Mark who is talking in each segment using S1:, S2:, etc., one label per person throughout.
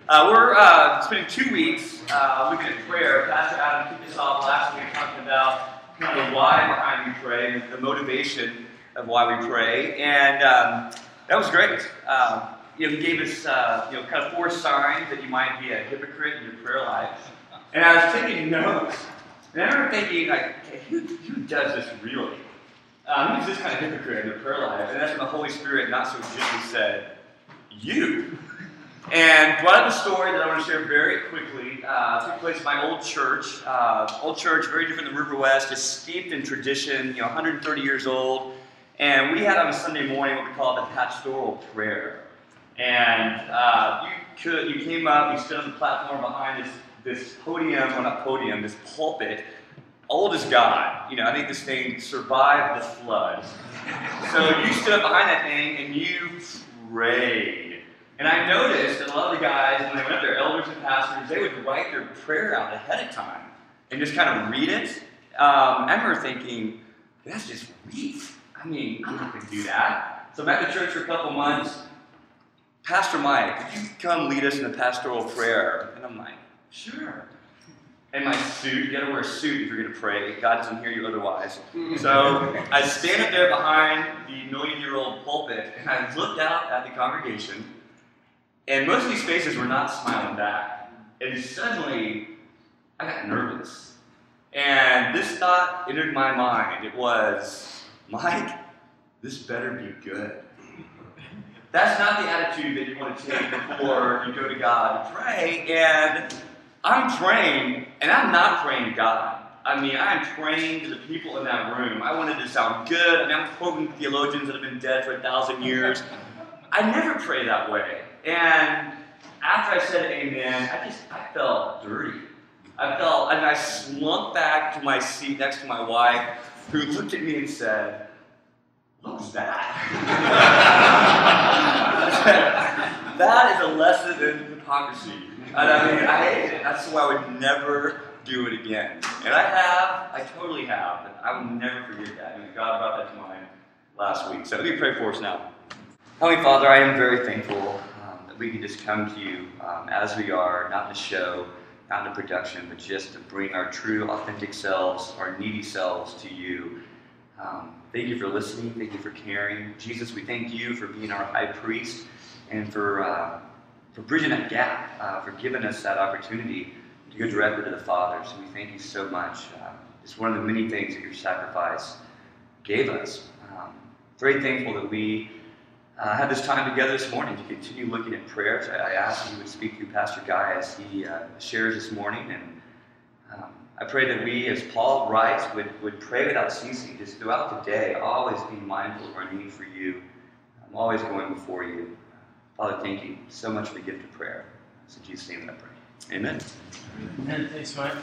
S1: We're spending 2 weeks looking at prayer. Pastor Adam kicked us off last week talking about kind of the why behind we pray, the motivation of why we pray, and that was great. He gave us kind of 4 signs that you might be a hypocrite in your prayer life. And I was taking notes, and I remember thinking, like, okay, who does this really? Who's this kind of hypocrite in their prayer life? And that's when the Holy Spirit not so gently said, you. And brought up a story that I want to share very quickly. It took place in my old church. Very different than River West, just steeped in tradition, 130 years old. And we had on a Sunday morning what we call the pastoral prayer. And you came up, you stood on the platform behind this podium, well not podium, this pulpit, old as God. I think this thing survived the flood. So you stood up behind that thing and you prayed. And I noticed that a lot of the guys, when they went up there, elders and pastors, they would write their prayer out ahead of time and just kind of read it. I remember thinking, that's just weak. I'm not going to do that. So I'm at the church for a couple months. Pastor Mike, could you come lead us in a pastoral prayer? And I'm like, sure. And my suit, you got to wear a suit if you're going to pray. God doesn't hear you otherwise. So I stand up there behind the million-year-old pulpit, and I looked out at the congregation, and most of these faces were not smiling back. And suddenly, I got nervous. And this thought entered my mind. It was, Mike, this better be good. That's not the attitude that you want to take before you go to God to pray. And I'm praying, and I'm not praying to God. I'm praying to the people in that room. I wanted to sound good. I'm quoting theologians that have been dead for 1,000 years. I never pray that way. And after I said amen, I felt dirty. I slunk back to my seat next to my wife, who looked at me and said, what was that? That is a lesson in hypocrisy. And I hate it. That's why I would never do it again. And I totally have, but I will never forget that. God brought that to mind last week. So let me pray for us now. Heavenly Father, I am very thankful that we can just come to you as we are, not in a show, not in a production, but just to bring our true, authentic selves, our needy selves to you. Thank you for listening. Thank you for caring. Jesus, we thank you for being our high priest and for bridging that gap, for giving us that opportunity to go directly to the Father. So we thank you so much. It's one of the many things that your sacrifice gave us. Very thankful that we had this time together this morning to continue looking at prayers. I ask that you would speak through Pastor Guy as he shares this morning. And I pray that we, as Paul writes, would pray without ceasing, just throughout the day, always being mindful of our need for you. I'm always going before you. Father, thank you so much for the gift of prayer. It's in Jesus' name that I pray. Amen.
S2: Amen. Thanks, Mike.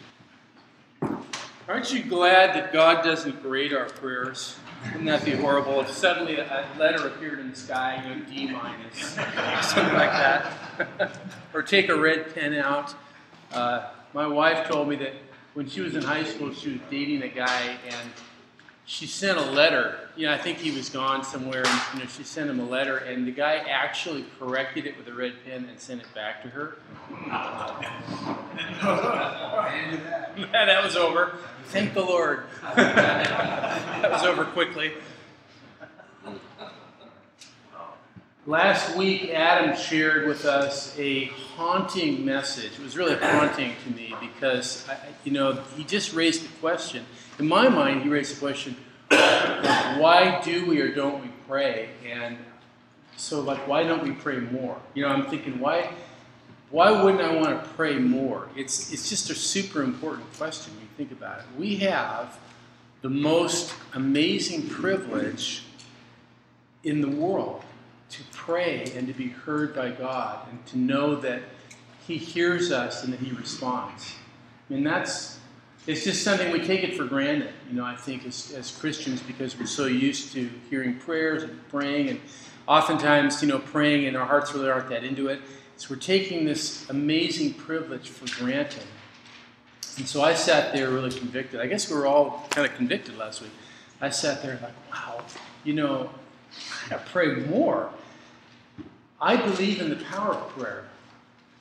S2: Aren't you glad that God doesn't grade our prayers? Wouldn't that be horrible if suddenly a letter appeared in the sky, D-, something like that? Or take a red pen out. My wife told me that when she was in high school, she was dating a guy, and she sent a letter. I think he was gone somewhere, and she sent him a letter, and the guy actually corrected it with a red pen and sent it back to her. That was over. Thank the Lord. That was over quickly. Last week, Adam shared with us a haunting message. It was really haunting to me because, he just raised the question. In my mind, he raised the question, why do we or don't we pray? And so, why don't we pray more? I'm thinking, why wouldn't I want to pray more? It's just a super important question when you think about it. We have the most amazing privilege in the world to pray and to be heard by God and to know that He hears us and that He responds. It's just something we take it for granted, I think, as Christians, because we're so used to hearing prayers and praying, and oftentimes, praying and our hearts really aren't that into it. So we're taking this amazing privilege for granted. And so I sat there really convicted. I guess we were all kind of convicted last week. I sat there like, wow, I gotta pray more. I believe in the power of prayer.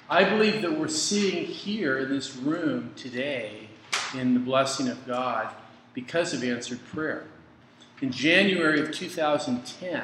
S2: I believe that we're sitting here in this room today in the blessing of God because of answered prayer. In January of 2010,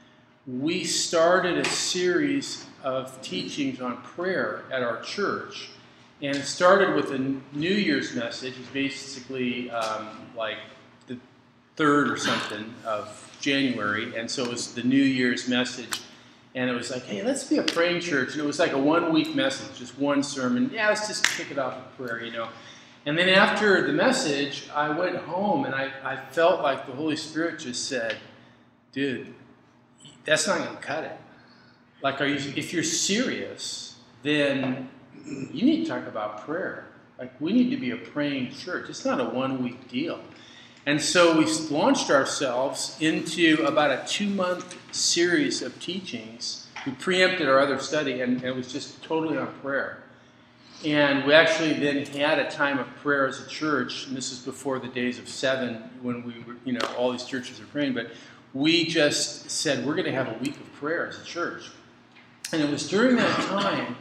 S2: we started a series of teachings on prayer at our church. And it started with a New Year's message. It's basically like the 3rd or something of January. And so it was the New Year's message. And it was like, hey, let's be a praying church. And it was like a 1-week message, just one sermon. Yeah, let's just kick it off with prayer, you know. And then after the message, I went home and I felt like the Holy Spirit just said, dude, that's not going to cut it. Like, if you're serious, then you need to talk about prayer. Like, we need to be a praying church. It's not a 1-week deal. And so we launched ourselves into about a 2-month series of teachings. We preempted our other study, and it was just totally on prayer. And we actually then had a time of prayer as a church, and this is before the days of 7 when we were, you know, all these churches are praying, but we just said we're going to have a week of prayer as a church. And it was during that time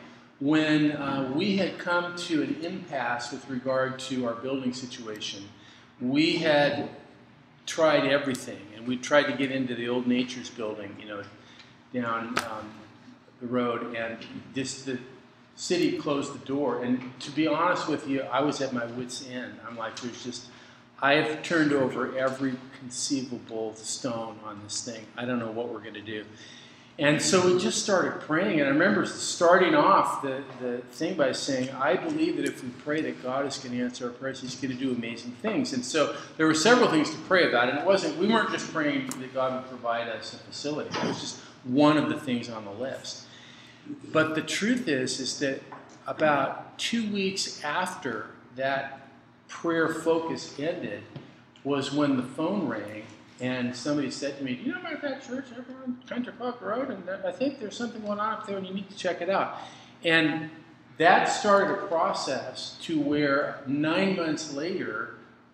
S2: when we had come to an impasse with regard to our building situation. We had tried everything, and we tried to get into the Old Nature's building, you know, down the road, and the city closed the door. And to be honest with you, I was at my wit's end. I'm like, I have turned over every conceivable stone on this thing. I don't know what we're going to do. And so we just started praying, and I remember starting off the thing by saying, I believe that if we pray that God is going to answer our prayers, He's going to do amazing things. And so there were several things to pray about, and we weren't just praying that God would provide us a facility. It was just one of the things on the list. But the truth is that about 2 weeks after that prayer focus ended was when the phone rang. And somebody said to me, do you know about that church over on Country Park Road? And I think there's something going on up there and you need to check it out. And that started a process to where 9 months later,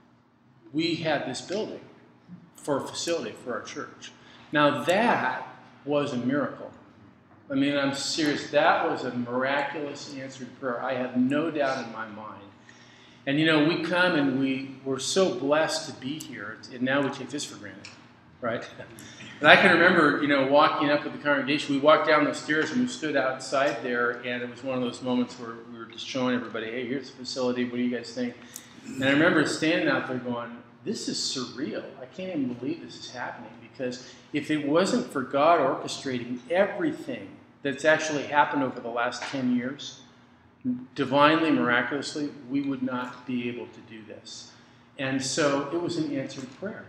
S2: we had this building for a facility for our church. Now that was a miracle. I mean, I'm serious. That was a miraculous answered prayer. I have no doubt in my mind. And, you know, we come and we're so blessed to be here, and now we take this for granted, right? And I can remember, you know, walking up with the congregation. We walked down the stairs and we stood outside there, and it was one of those moments where we were just showing everybody, hey, here's the facility. What do you guys think? And I remember standing out there going, this is surreal. I can't even believe this is happening, because if it wasn't for God orchestrating everything that's actually happened over the last 10 years, divinely, miraculously, we would not be able to do this. And so it was an answered prayer.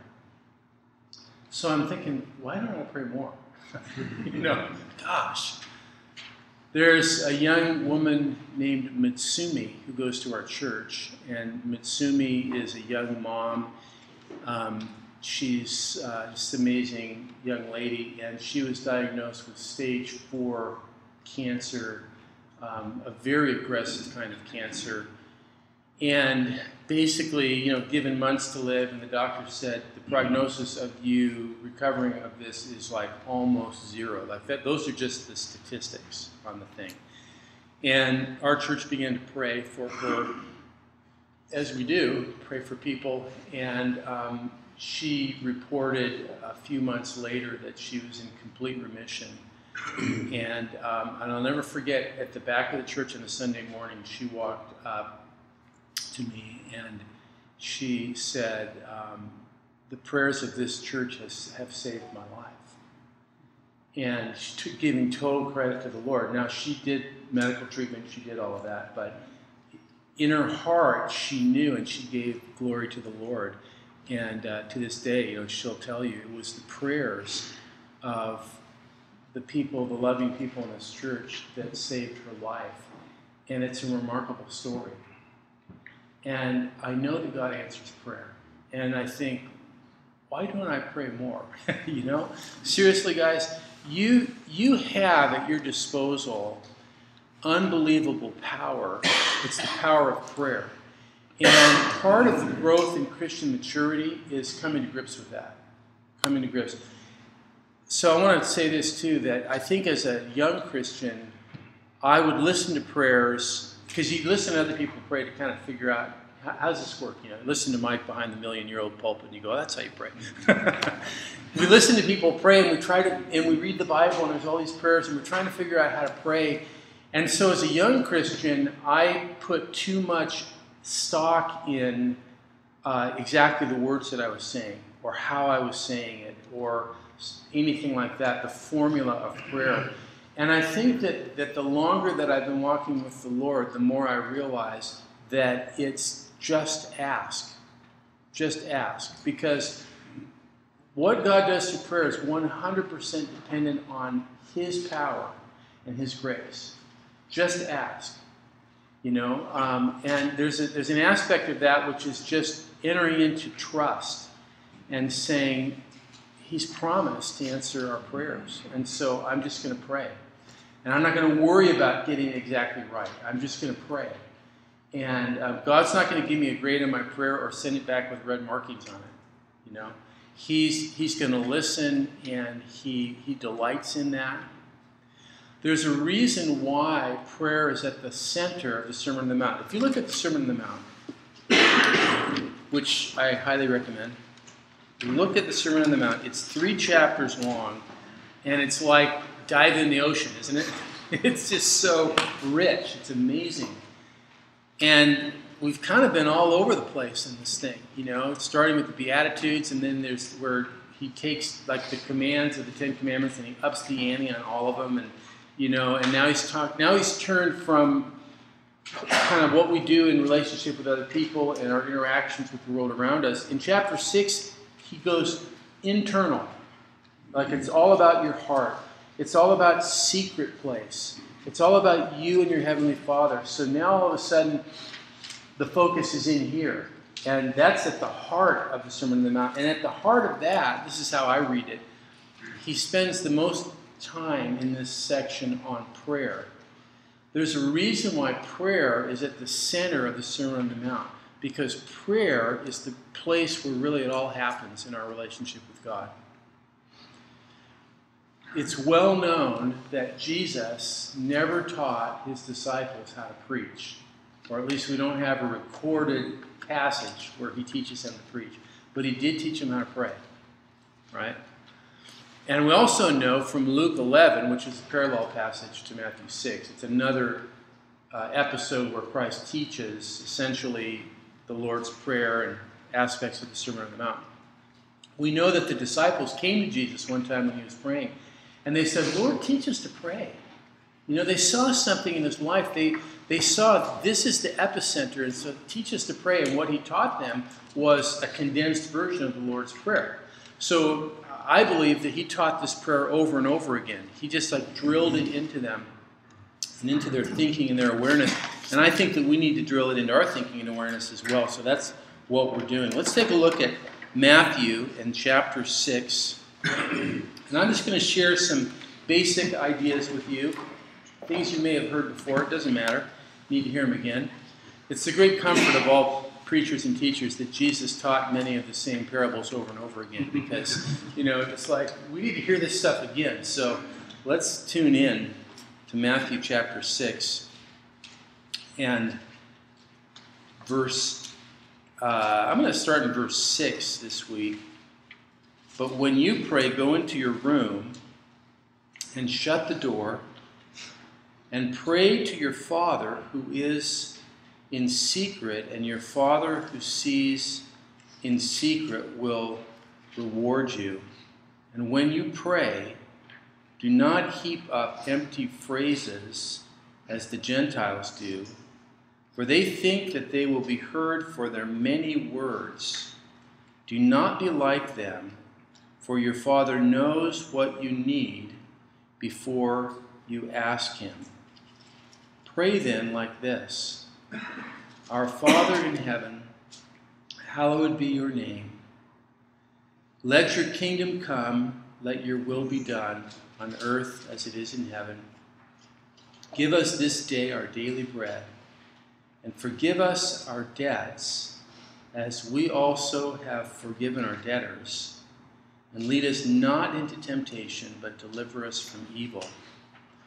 S2: So I'm thinking, why don't I pray more? You know, gosh. There's a young woman named Mitsumi who goes to our church, and Mitsumi is a young mom. She's just an amazing young lady, and she was diagnosed with stage 4 cancer, a very aggressive kind of cancer, and basically, you know, given months to live, and the doctor said the prognosis of you recovering of this is like almost 0. Like that, those are just the statistics on the thing. And our church began to pray for her, as we do, pray for people, and she reported a few months later that she was in complete remission. And I'll never forget, at the back of the church on a Sunday morning, she walked up to me and she said, the prayers of this church have saved my life. And she giving total credit to the Lord. Now, she did medical treatment, she did all of that, but in her heart, she knew and she gave glory to the Lord. And to this day, you know, she'll tell you, it was the prayers of the people, the loving people in this church that saved her life. And it's a remarkable story. And I know that God answers prayer. And I think, why don't I pray more? You know? Seriously, guys, you have at your disposal unbelievable power. It's the power of prayer. And part of the growth in Christian maturity is coming to grips with that. Coming to grips. So I want to say this too, that I think as a young Christian, I would listen to prayers, because you listen to other people pray to kind of figure out, how's this work? You know, listen to Mike behind the million-year-old pulpit, and you go, oh, that's how you pray. We listen to people pray, and we read the Bible, and there's all these prayers, and we're trying to figure out how to pray. And so as a young Christian, I put too much stock in exactly the words that I was saying, or how I was saying it, or anything like that, the formula of prayer. And I think that the longer that I've been walking with the Lord, the more I realize that it's just ask. Just ask. Because what God does through prayer is 100% dependent on His power and His grace. Just ask. You know, and there's an aspect of that which is just entering into trust and saying, He's promised to answer our prayers. And so I'm just going to pray. And I'm not going to worry about getting it exactly right. I'm just going to pray. And God's not going to give me a grade on my prayer or send it back with red markings on it. You know, He's going to listen, and He delights in that. There's a reason why prayer is at the center of the Sermon on the Mount. If you look at the Sermon on the Mount, which I highly recommend, look at the Sermon on the Mount. It's 3 chapters long, and it's like diving in the ocean, isn't it? It's just so rich. It's amazing. And we've kind of been all over the place in this thing, you know, starting with the Beatitudes, and then there's where He takes like the commands of the 10 Commandments and He ups the ante on all of them, and you know, and now He's turned from kind of what we do in relationship with other people and our interactions with the world around us. In chapter 6, He goes internal. Like it's all about your heart. It's all about secret place. It's all about you and your Heavenly Father. So now all of a sudden, the focus is in here. And that's at the heart of the Sermon on the Mount. And at the heart of that, this is how I read it, He spends the most time in this section on prayer. There's a reason why prayer is at the center of the Sermon on the Mount, because prayer is the place where really it all happens in our relationship with God. It's well known that Jesus never taught His disciples how to preach, or at least we don't have a recorded passage where He teaches them to preach, but He did teach them how to pray, right? And we also know from Luke 11, which is a parallel passage to Matthew 6, it's another episode where Christ teaches essentially the Lord's Prayer and aspects of the Sermon on the Mount. We know that the disciples came to Jesus one time when He was praying, and they said, Lord, teach us to pray. You know, they saw something in His life. They saw this is the epicenter, and so teach us to pray. And what He taught them was a condensed version of the Lord's Prayer. So I believe that He taught this prayer over and over again. He just like drilled it into them and into their thinking and their awareness. And I think that we need to drill it into our thinking and awareness as well. So that's what we're doing. Let's take a look at Matthew in chapter 6. And I'm just going to share some basic ideas with you. Things you may have heard before. It doesn't matter. You need to hear them again. It's the great comfort of all preachers and teachers that Jesus taught many of the same parables over and over again, because, you know, it's like we need to hear this stuff again. So let's tune in to Matthew chapter 6 and I'm going to start in verse 6 this week. But when you pray, go into your room and shut the door and pray to your Father who is in secret, and your Father who sees in secret will reward you. And when you pray, do not heap up empty phrases as the Gentiles do, for they think that they will be heard for their many words. Do not be like them, for your Father knows what you need before you ask Him. Pray then like this: Our Father in heaven, hallowed be your name. Let your kingdom come, let your will be done on earth as it is in heaven. Give us this day our daily bread, and forgive us our debts as we also have forgiven our debtors. And lead us not into temptation, but deliver us from evil.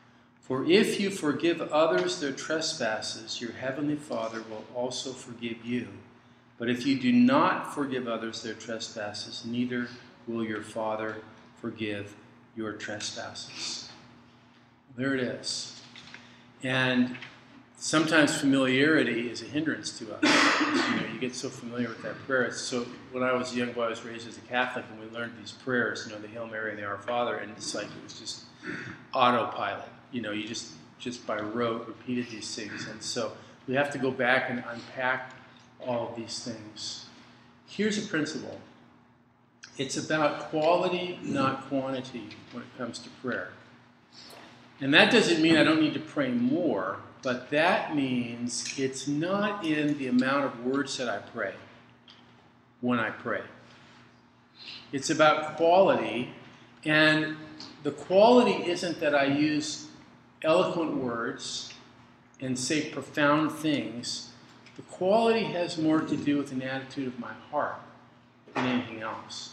S2: For if you forgive others their trespasses, your heavenly Father will also forgive you. But if you do not forgive others their trespasses, neither will your Father forgive your trespasses. There it is. And sometimes familiarity is a hindrance to us. Because, you get so familiar with that prayer. So when I was a young boy, I was raised as a Catholic, and we learned these prayers, the Hail Mary and the Our Father, and it's like it was just autopilot. You just by rote repeated these things. And so we have to go back and unpack all of these things. Here's a principle. It's about quality, not quantity, when it comes to prayer. And that doesn't mean I don't need to pray more, but that means it's not in the amount of words that I pray when I pray. It's about quality, and the quality isn't that I use eloquent words and say profound things. The quality has more to do with an attitude of my heart than anything else.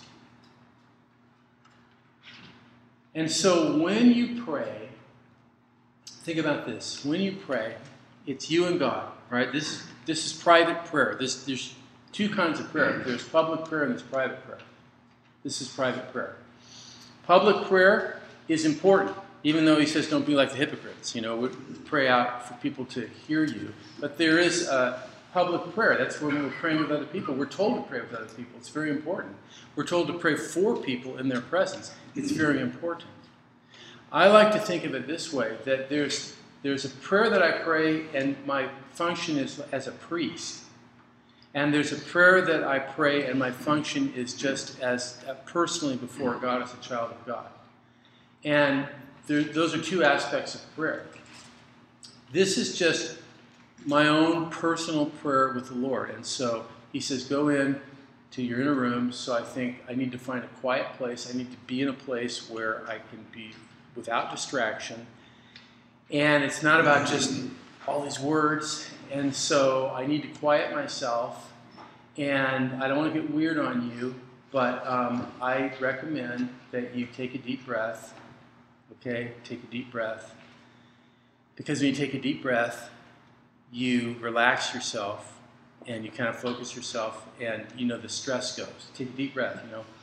S2: And so when you pray, think about this. When you pray, it's you and God, right? This is private prayer. There's two kinds of prayer. There's public prayer and there's private prayer. This is private prayer. Public prayer is important, even though he says don't be like the hypocrites. We pray out for people to hear you. But there is a public prayer. That's when we're praying with other people. We're told to pray with other people. It's very important. We're told to pray for people in their presence. It's very important. I like to think of it this way, that there's a prayer that I pray, and my function is as a priest. And there's a prayer that I pray, and my function is just as personally before God as a child of God. And those are two aspects of prayer. This is just my own personal prayer with the Lord. And so he says, go in to your inner room. So I think I need to find a quiet place. I need to be in a place where I can be without distraction. And it's not about just all these words. And so I need to quiet myself. And I don't want to get weird on you, but I recommend that you take a deep breath. Okay? Take a deep breath. Because when you take a deep breath, you relax yourself and you kind of focus yourself, and the stress goes. Take a deep breath,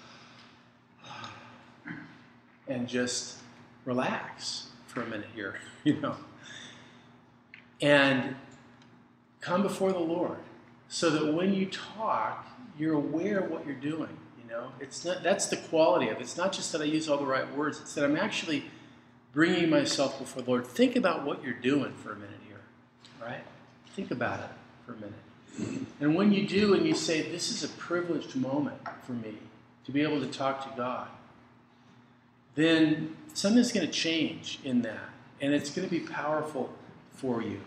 S2: and just relax for a minute here, and come before the Lord so that when you talk, you're aware of what you're doing. That's the quality of it. It's not just that I use all the right words, it's that I'm actually bringing myself before the Lord. Think about what you're doing for a minute here, right? Think about it for a minute. And when you do and you say, this is a privileged moment for me to be able to talk to God, then something's going to change in that. And it's going to be powerful for you.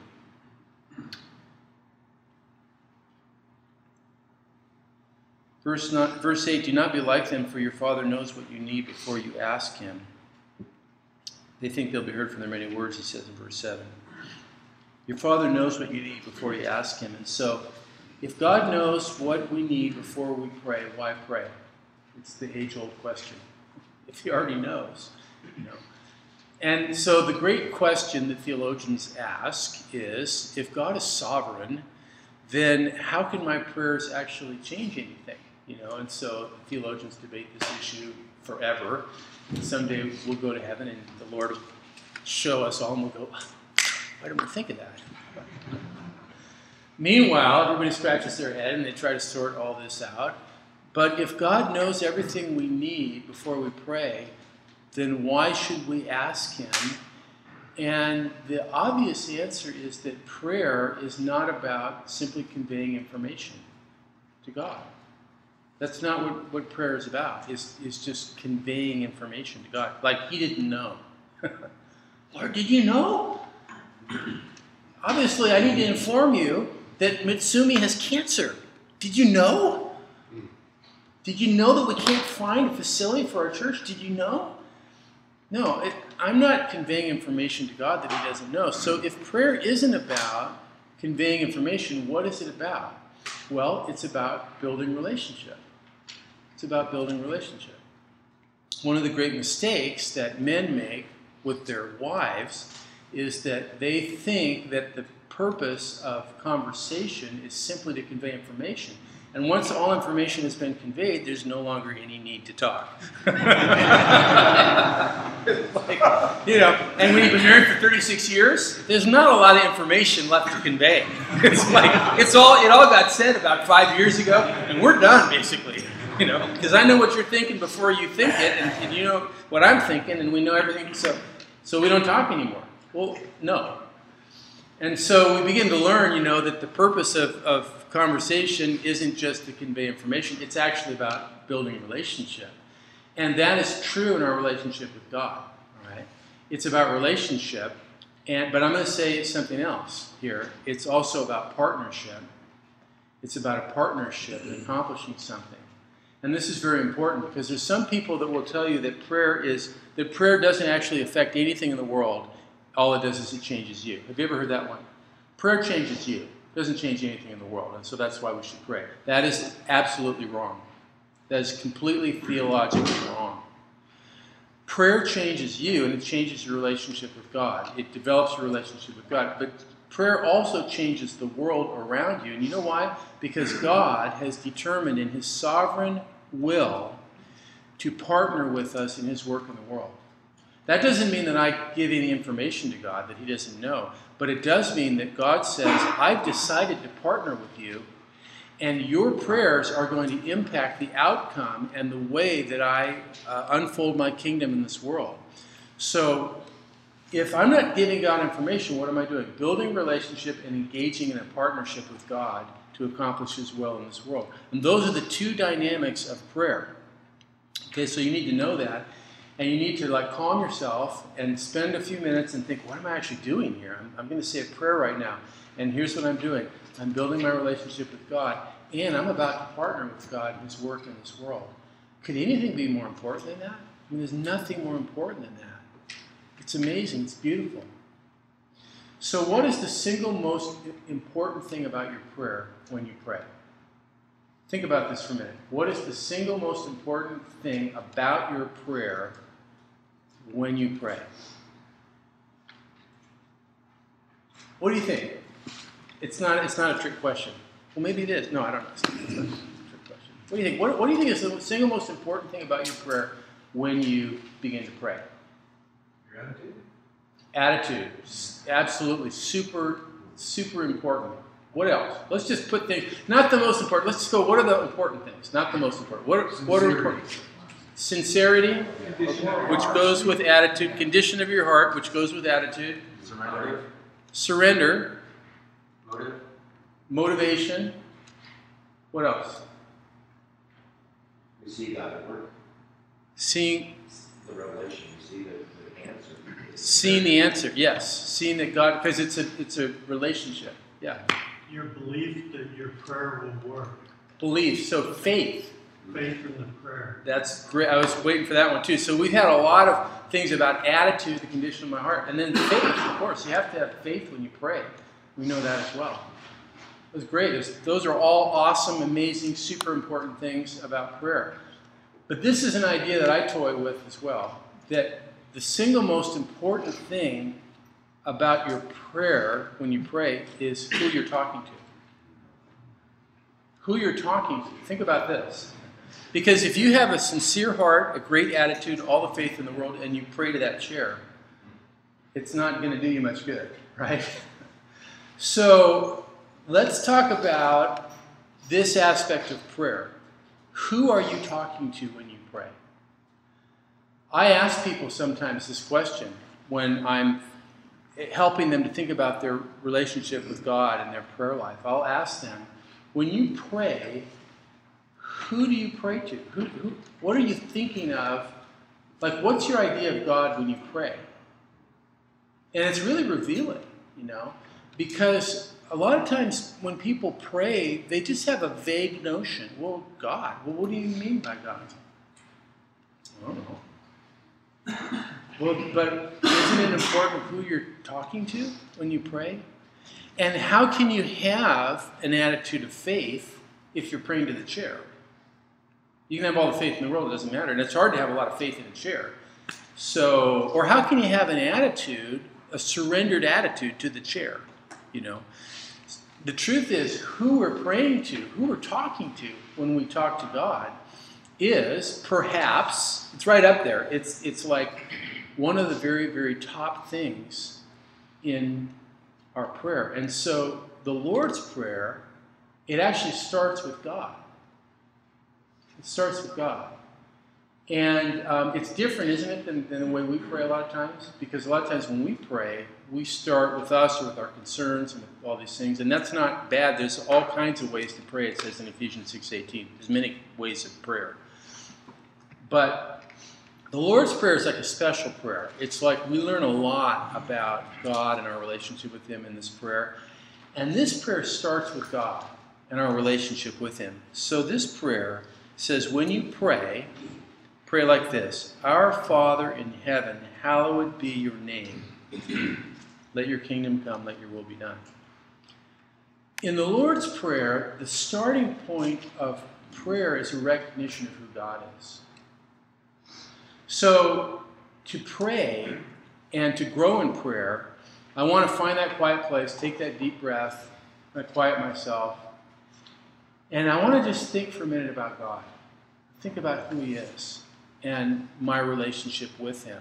S2: Verse 8, do not be like them, for your Father knows what you need before you ask him. They think they'll be heard from their many words, he says in verse 7. Your Father knows what you need before you ask him. And so, if God knows what we need before we pray, why pray? It's the age-old question. If he already knows, And so the great question that theologians ask is, if God is sovereign, then how can my prayers actually change anything? And so theologians debate this issue forever. And someday we'll go to heaven and the Lord will show us all and we'll go, why didn't we think of that? Meanwhile, everybody scratches their head and they try to sort all this out. But if God knows everything we need before we pray, then why should we ask him? And the obvious answer is that prayer is not about simply conveying information to God. That's not what prayer is about. It's just conveying information to God. Like he didn't know. Lord, did you know? Obviously, I need to inform you that Mitsumi has cancer. Did you know? Did you know that we can't find a facility for our church? Did you know? No, I'm not conveying information to God that he doesn't know. So if prayer isn't about conveying information, what is it about? Well, it's about building relationship. It's about building relationship. One of the great mistakes that men make with their wives is that they think that the purpose of conversation is simply to convey information. And once all information has been conveyed, there's no longer any need to talk. And when you've been married for 36 years, there's not a lot of information left to convey. It's like, it all got said about 5 years ago, and we're done, basically. Because I know what you're thinking before you think it, and you know what I'm thinking, and we know everything, so we don't talk anymore. Well, no. And so we begin to learn, that the purpose of conversation isn't just to convey information, it's actually about building a relationship. And that is true in our relationship with God, all right? It's about relationship, but I'm going to say something else here. It's also about partnership. It's about a partnership in accomplishing something. And this is very important because there's some people that will tell you that prayer doesn't actually affect anything in the world. All it does is it changes you. Have you ever heard that one? Prayer changes you. It doesn't change anything in the world, and so that's why we should pray. That is absolutely wrong. That is completely theologically wrong. Prayer changes you, and it changes your relationship with God. It develops your relationship with God. But prayer also changes the world around you. And you know why? Because God has determined in His sovereign will to partner with us in His work in the world. That doesn't mean that I give any information to God that He doesn't know. But it does mean that God says, I've decided to partner with you, and your prayers are going to impact the outcome and the way that I unfold my kingdom in this world. So if I'm not giving God information, what am I doing? Building relationship and engaging in a partnership with God to accomplish His will in this world. And those are the two dynamics of prayer. Okay, so you need to know that. And you need to calm yourself and spend a few minutes and think, what am I actually doing here? I'm going to say a prayer right now. And here's what I'm doing. I'm building my relationship with God. And I'm about to partner with God in His work in this world. Could anything be more important than that? I mean, there's nothing more important than that. It's amazing. It's beautiful. So what is the single most important thing about your prayer when you pray? Think about this for a minute. What is the single most important thing about your prayer when you pray? What do you think? It's not a trick question. Well, maybe it is. No, I don't know. It's not a trick question. What do you think? What do you think is the single most important thing about your prayer when you begin to pray?
S3: Your attitude.
S2: Attitude. Absolutely. Super, super important. What else? Let's just put things, not the most important. Let's just go, what are the important things? Not the most important. What are important? Sincerity, which goes with attitude. Condition of your heart, which goes with attitude. Surrender. Motivation. What else?
S3: We see God at work.
S2: Seeing
S3: The revelation. You see the answer.
S2: Seeing the answer, yes. Seeing that God, because it's a relationship. Yeah.
S4: Your belief that your prayer will work.
S2: Belief, so faith.
S4: Faith in the prayer.
S2: That's great. I was waiting for that one too. So we've had a lot of things about attitude, the condition of my heart, and then faith, of course. You have to have faith when you pray. We know that as well. It was great. Those are all awesome, amazing, super important things about prayer. But this is an idea that I toy with as well, that the single most important thing about your prayer when you pray is who you're talking to. Who you're talking to. Think about this. Because if you have a sincere heart, a great attitude, all the faith in the world, and you pray to that chair, it's not going to do you much good, right? So let's talk about this aspect of prayer. Who are you talking to when you pray? I ask people sometimes this question when I'm helping them to think about their relationship with God and their prayer life. I'll ask them, when you pray, who do you pray to? What are you thinking of? Like, what's your idea of God when you pray? And it's really revealing, because a lot of times when people pray, they just have a vague notion. Well, God. Well, what do you mean by God? I don't know. Well, but isn't it important who you're talking to when you pray? And how can you have an attitude of faith if you're praying to the chair? You can have all the faith in the world, it doesn't matter. And it's hard to have a lot of faith in a chair. So, or how can you have an attitude, a surrendered attitude to the chair, you know. The truth is, who we're praying to, who we're talking to when we talk to God is perhaps, it's right up there. It's like one of the very, very top things in our prayer. And so the Lord's Prayer, it actually starts with God. It starts with God. And it's different, isn't it, than the way we pray a lot of times? Because a lot of times when we pray, we start with us or with our concerns and with all these things. And that's not bad. There's all kinds of ways to pray, it says in Ephesians 6:18. There's many ways of prayer. But the Lord's Prayer is like a special prayer. It's like we learn a lot about God and our relationship with Him in this prayer. And this prayer starts with God and our relationship with Him. So this prayer says, when you pray like this: Our Father in heaven, hallowed be your name. Let your kingdom come, let your will be done. In the Lord's Prayer, the starting point of prayer is a recognition of who God is. So to pray and to grow in prayer, I want to find that quiet place, take that deep breath, I quiet myself, and I want to just think for a minute about God. Think about who He is and my relationship with Him.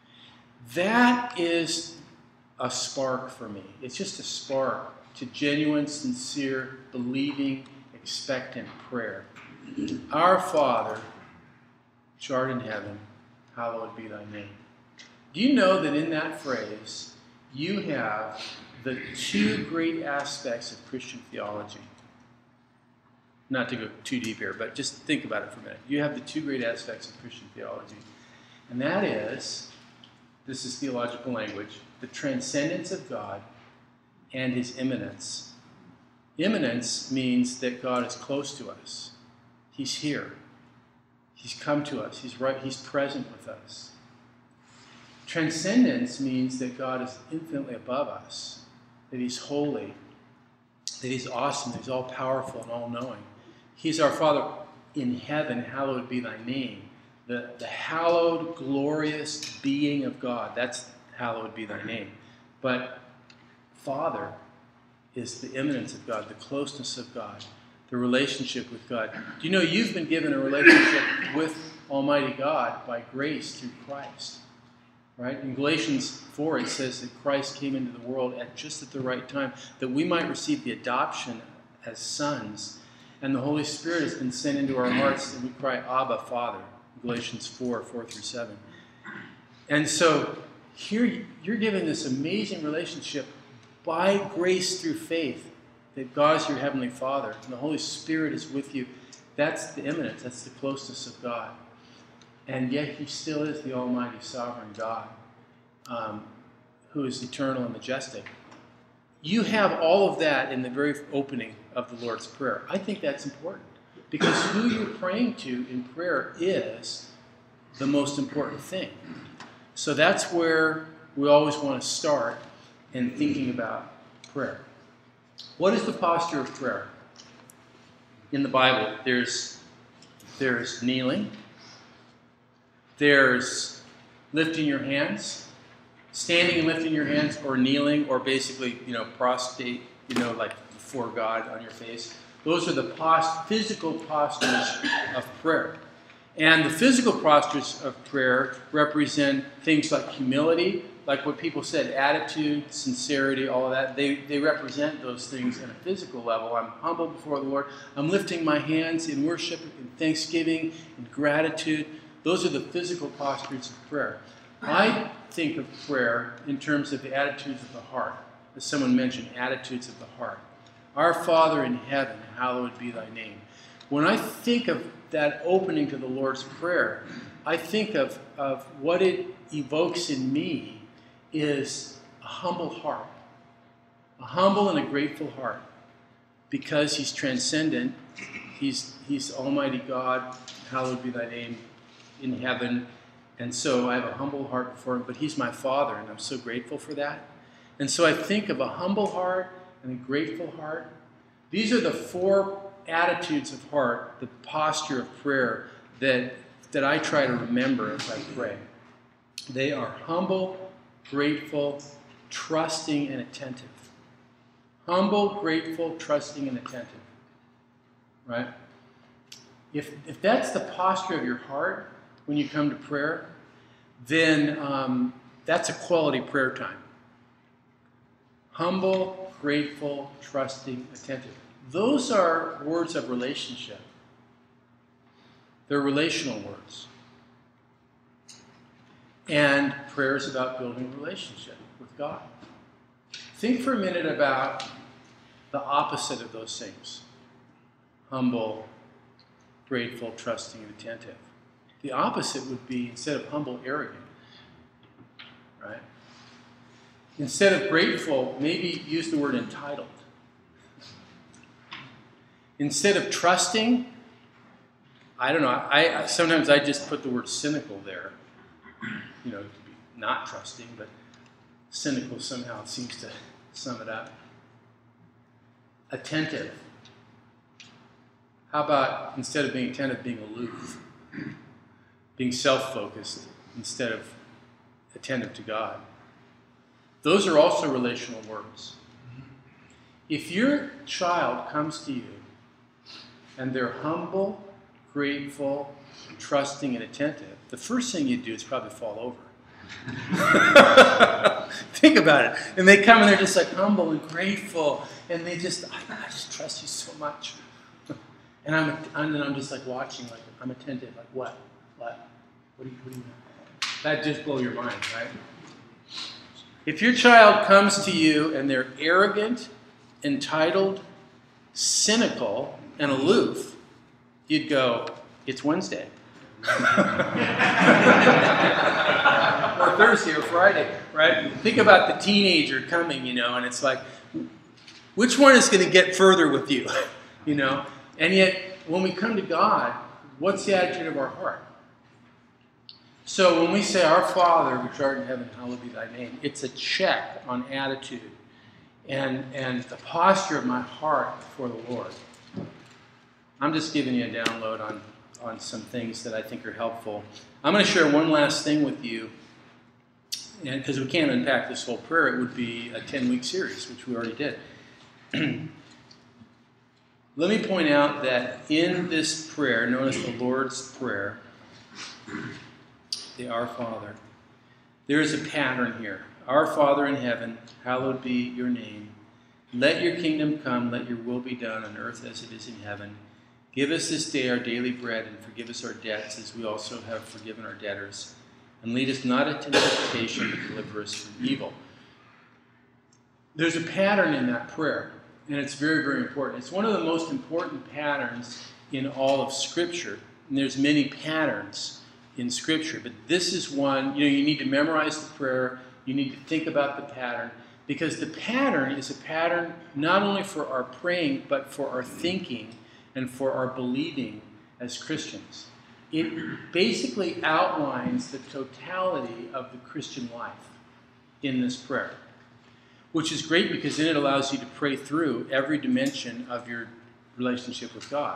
S2: That is a spark for me. It's just a spark to genuine, sincere, believing, expectant prayer. Our Father, which art in heaven, hallowed be thy name. Do you know that in that phrase, you have the two great aspects of Christian theology? Not to go too deep here, but just think about it for a minute. You have the two great aspects of Christian theology. And that is, this is theological language, the transcendence of God and His immanence. Immanence means that God is close to us. He's here. He's come to us. He's right. He's present with us. Transcendence means that God is infinitely above us, that He's holy, that He's awesome, that He's all-powerful and all-knowing. He's our Father in heaven, hallowed be thy name. The hallowed, glorious being of God, that's hallowed be thy name. But Father is the immanence of God, the closeness of God, the relationship with God. Do you know you've been given a relationship with Almighty God by grace through Christ? Right? In Galatians 4, it says that Christ came into the world just at the right time, that we might receive the adoption as sons. And the Holy Spirit has been sent into our hearts, and we cry, Abba, Father. Galatians 4:4-7. And so here you're given this amazing relationship by grace through faith, that God is your Heavenly Father, and the Holy Spirit is with you. That's the immanence, that's the closeness of God. And yet He still is the Almighty Sovereign God, who is eternal and majestic. You have all of that in the very opening of the Lord's Prayer. I think that's important, because who you're praying to in prayer is the most important thing. So that's where we always want to start in thinking about prayer. What is the posture of prayer? In the Bible, there's kneeling, there's lifting your hands, standing and lifting your hands, or kneeling, or basically, prostrate, like before God on your face. Those are the physical postures of prayer. And the physical postures of prayer represent things like humility, like what people said, attitude, sincerity, all of that. They represent those things on a physical level. I'm humble before the Lord. I'm lifting my hands in worship, in thanksgiving, in gratitude. Those are the physical postures of prayer. I think of prayer in terms of the attitudes of the heart. As someone mentioned, attitudes of the heart. Our Father in heaven, hallowed be thy name. When I think of that opening to the Lord's Prayer, I think of what it evokes in me is a humble heart. A humble and a grateful heart. Because He's transcendent. He's Almighty God, hallowed be thy name in heaven. And so I have a humble heart before Him, but He's my Father, and I'm so grateful for that. And so I think of a humble heart and a grateful heart. These are the four attitudes of heart, the posture of prayer that I try to remember as I pray. They are humble, grateful, trusting, and attentive. Humble, grateful, trusting, and attentive. Right? If that's the posture of your heart when you come to prayer, then that's a quality prayer time. Humble, grateful, trusting, attentive. Those are words of relationship. They're relational words. And prayer is about building a relationship with God. Think for a minute about the opposite of those things. Humble, grateful, trusting, and attentive. The opposite would be, instead of humble, arrogant. Right? Instead of grateful, maybe use the word entitled. Instead of trusting, I don't know, sometimes I just put the word cynical there. To be not trusting, but cynical somehow seems to sum it up. Attentive. How about, instead of being attentive, being aloof? Being self-focused instead of attentive to God. Those are also relational words. If your child comes to you and they're humble, grateful, trusting, and attentive, the first thing you do is probably fall over. Think about it. And they come and they're just like humble and grateful, and they just, I just trust you so much. And I'm just like watching, like I'm attentive, like what? What do you that just blow your mind, right? If your child comes to you and they're arrogant, entitled, cynical, and aloof, you'd go, it's Wednesday. Or Thursday or Friday, right? Think about the teenager coming, and it's like, which one is going to get further with you? And yet, when we come to God, what's the attitude of our heart? So when we say, Our Father, which art in heaven, hallowed be thy name, it's a check on attitude and the posture of my heart before the Lord. I'm just giving you a download on some things that I think are helpful. I'm going to share one last thing with you, and because we can't unpack this whole prayer, it would be a 10-week series, which we already did. Let me point out that in this prayer, known as the Lord's Prayer, the Our Father, there is a pattern here. Our Father in heaven, hallowed be your name. Let your kingdom come, let your will be done on earth as it is in heaven. Give us this day our daily bread, and forgive us our debts as we also have forgiven our debtors. And lead us not into temptation, but deliver us from evil. There's a pattern in that prayer, and it's very, very important. It's one of the most important patterns in all of Scripture. And there's many patterns in Scripture, but this is one, you need to memorize the prayer, you need to think about the pattern, because the pattern is a pattern not only for our praying, but for our thinking and for our believing as Christians. It basically outlines the totality of the Christian life in this prayer, which is great because then it allows you to pray through every dimension of your relationship with God.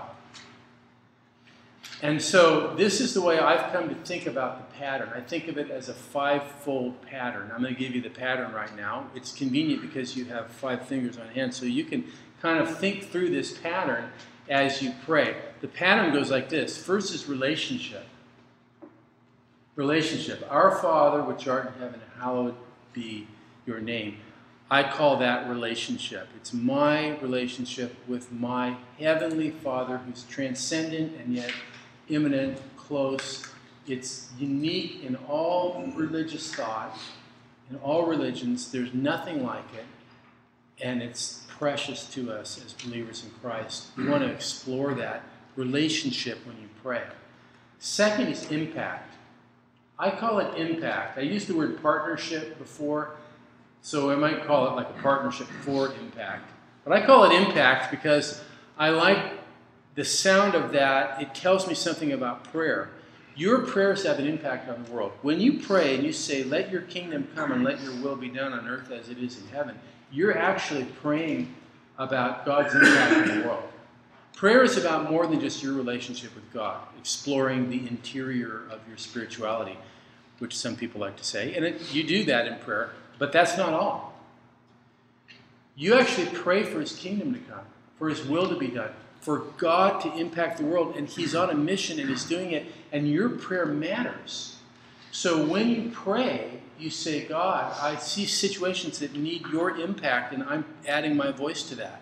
S2: And so this is the way I've come to think about the pattern. I think of it as a five-fold pattern. I'm going to give you the pattern right now. It's convenient because you have 5 fingers on hand, so you can kind of think through this pattern as you pray. The pattern goes like this. First is relationship. Relationship. Our Father, which art in heaven, hallowed be your name. I call that relationship. It's my relationship with my heavenly Father who's transcendent and yet immanent, close. It's unique in all religious thought, in all religions. There's nothing like it, and it's precious to us as believers in Christ. We want to explore that relationship when you pray. Second is impact. I call it impact. I used the word partnership before, so I might call it like a partnership for impact. But I call it impact because I like the sound of that. It tells me something about prayer. Your prayers have an impact on the world. When you pray and you say, let your kingdom come and let your will be done on earth as it is in heaven, you're actually praying about God's impact in the world. Prayer is about more than just your relationship with God, exploring the interior of your spirituality, which some people like to say. And you do that in prayer. But that's not all. You actually pray for his kingdom to come, for his will to be done, for God to impact the world, and he's on a mission and he's doing it, and your prayer matters. So when you pray, you say, God, I see situations that need your impact, and I'm adding my voice to that.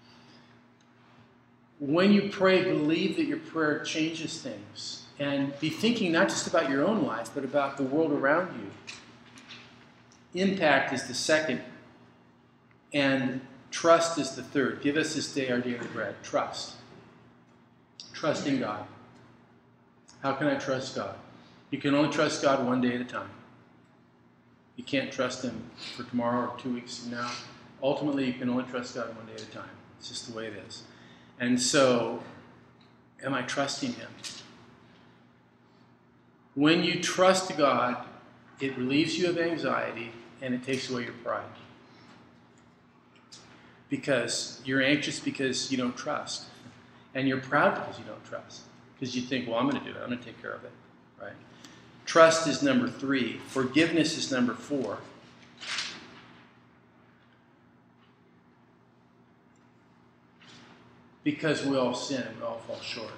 S2: When you pray, believe that your prayer changes things, and be thinking not just about your own life, but about the world around you. Impact is the second, and trust is the third. Give us this day our daily bread. Trust. Trust in God. How can I trust God? You can only trust God one day at a time. You can't trust him for tomorrow or 2 weeks from now. Ultimately, you can only trust God one day at a time. It's just the way it is. And so, am I trusting him? When you trust God, it relieves you of anxiety and it takes away your pride. Because you're anxious because you don't trust. And you're proud because you don't trust. Because you think, well, I'm going to do it. I'm going to take care of it. Right? Trust is number 3. Forgiveness is number 4. Because we all sin and we all fall short.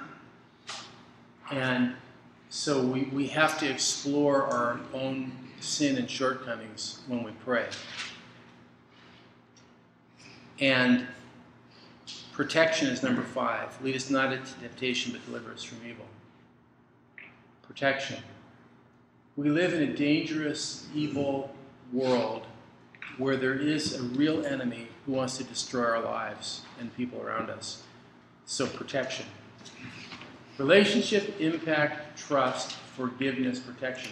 S2: And so we have to explore our own sin and shortcomings when we pray. And protection is number 5. Lead us not into temptation, but deliver us from evil. Protection. We live in a dangerous, evil world where there is a real enemy who wants to destroy our lives and people around us. So protection. Relationship, impact, trust, forgiveness, protection.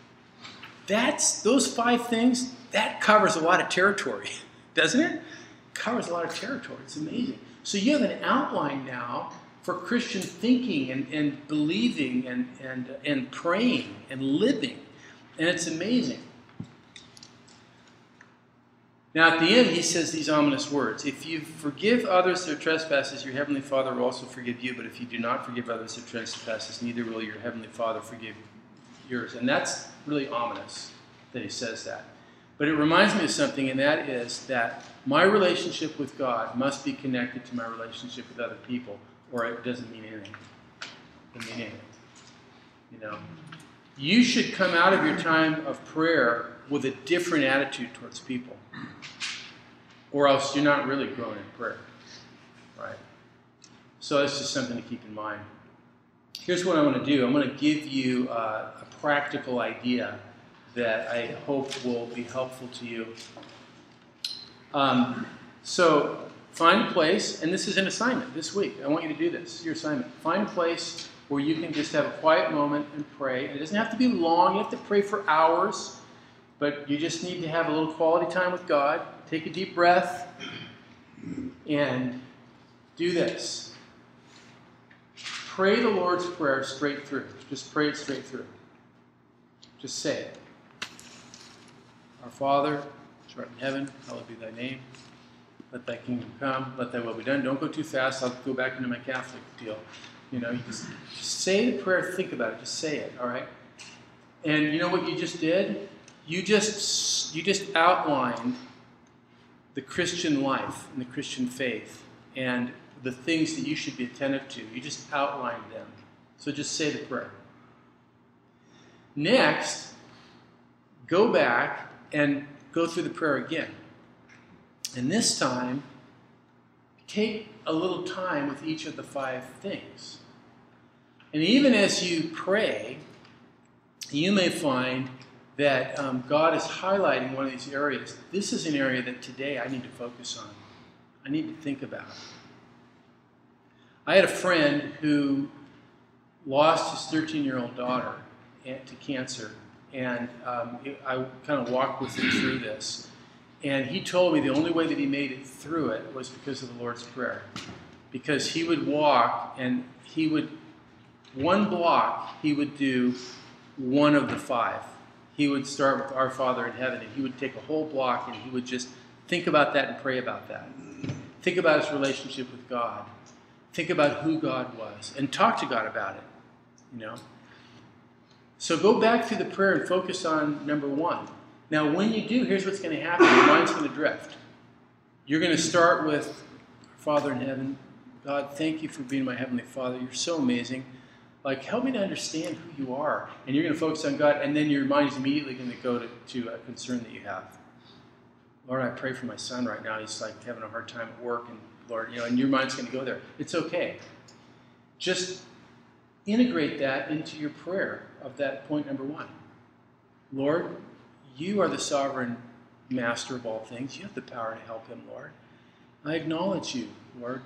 S2: Those 5 things, that covers a lot of territory, doesn't it? Covers a lot of territory. It's amazing. So you have an outline now for Christian thinking and believing and praying and living. And it's amazing. Now at the end he says these ominous words. If you forgive others their trespasses, your heavenly Father will also forgive you. But if you do not forgive others their trespasses, neither will your heavenly Father forgive yours. And that's really ominous that he says that. But it reminds me of something, and that is that my relationship with God must be connected to my relationship with other people, or it doesn't mean anything. It doesn't mean anything. You know, you should come out of your time of prayer with a different attitude towards people, or else you're not really growing in prayer, right? So that's just something to keep in mind. Here's what I want to do. I'm going to give you a practical idea that I hope will be helpful to you. So find a place, and this is an assignment this week. I want you to do this. Your assignment. Find a place where you can just have a quiet moment and pray. And it doesn't have to be long. You have to pray for hours, but you just need to have a little quality time with God. Take a deep breath and do this. Pray the Lord's Prayer straight through. Just pray it straight through. Just say it. Our Father, which art in heaven, hallowed be thy name. Let thy kingdom come. Let thy will be done. Don't go too fast. I'll go back into my Catholic deal. You know, you just say the prayer. Think about it. Just say it. All right. And you know what you just did? You just outlined the Christian life and the Christian faith and the things that you should be attentive to. You just outlined them. So just say the prayer. Next, go back and go through the prayer again. And this time, take a little time with each of the 5 things. And even as you pray, you may find that God is highlighting one of these areas. This is an area that today I need to focus on. I need to think about. I had a friend who lost his 13-year-old daughter to cancer. And I kind of walked with him through this. And he told me the only way that he made it through it was because of the Lord's Prayer. Because he would walk and one block, he would do one of the 5. He would start with Our Father in Heaven, and he would take a whole block and he would just think about that and pray about that. Think about his relationship with God. Think about who God was and talk to God about it, you know. So go back through the prayer and focus on number 1. Now, when you do, here's what's going to happen. Your mind's going to drift. You're going to start with, Father in heaven, God, thank you for being my Heavenly Father. You're so amazing. Like, help me to understand who you are. And you're going to focus on God, and then your mind is immediately going to go to a concern that you have. Lord, I pray for my son right now. He's like having a hard time at work, and Lord, and your mind's going to go there. It's okay. Just integrate that into your prayer of that point number 1. Lord, you are the sovereign master of all things. You have the power to help him, Lord. I acknowledge you, Lord.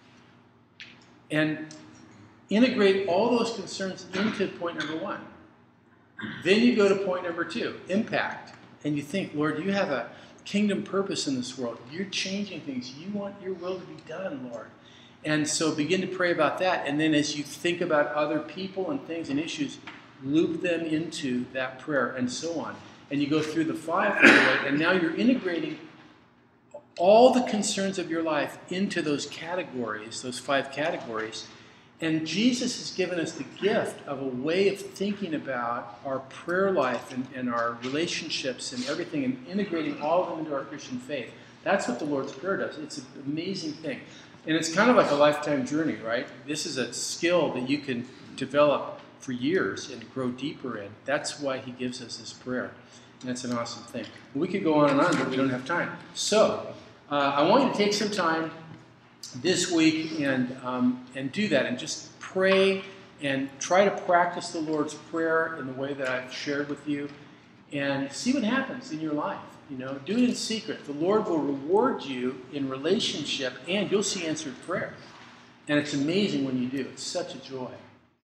S2: And integrate all those concerns into point number 1. Then you go to point number 2, impact. And you think, Lord, you have a kingdom purpose in this world. You're changing things. You want your will to be done, Lord. And so begin to pray about that. And then as you think about other people and things and issues, loop them into that prayer and so on. And you go through the 5 way, and now you're integrating all the concerns of your life into those categories, those 5 categories. And Jesus has given us the gift of a way of thinking about our prayer life and our relationships and everything, and integrating all of them into our Christian faith. That's what the Lord's Prayer does. It's an amazing thing. And it's kind of like a lifetime journey, right? This is a skill that you can develop for years and grow deeper in. That's why he gives us this prayer. And that's an awesome thing. We could go on and on, but we don't have time. So, I want you to take some time this week and do that, and just pray and try to practice the Lord's Prayer in the way that I've shared with you, and see what happens in your life. Do it in secret. The Lord will reward you in relationship, and you'll see answered prayer. And it's amazing when you do. It's such a joy.